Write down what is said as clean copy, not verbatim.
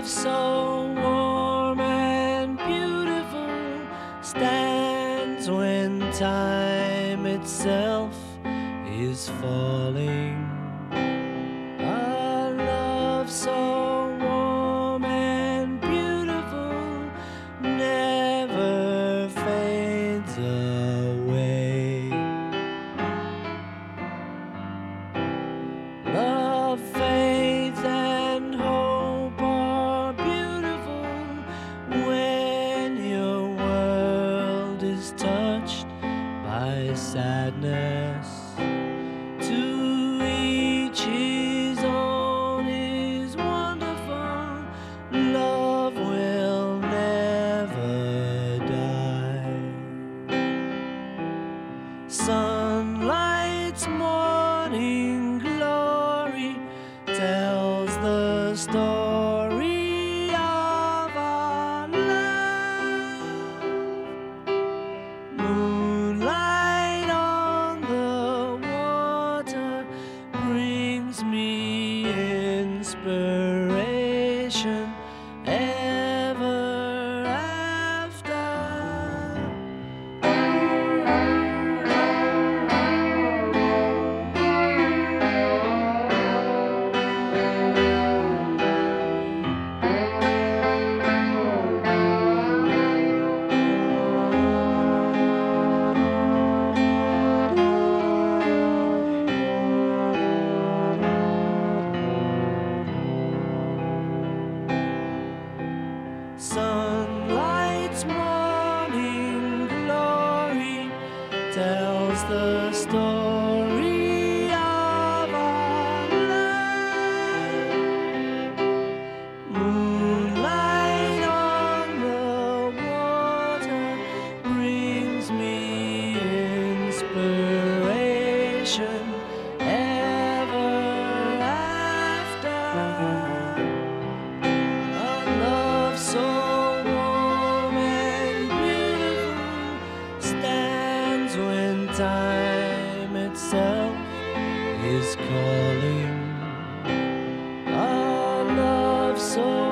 love so warm and beautiful stands when time itself is falling. A love so warm and beautiful never fades away. Love, faith, and hope are beautiful when your world is touched by sadness. To each his own is wonderful. Love will never die. Sunlight's morning glory tells the story of our love. Moonlight on the water brings me inspiration ever after. Sunlight's morning glory tells the story of our love. Moonlight on the water brings me inspiration ever after. A love so warm and beautiful stands when time itself is calling. A love so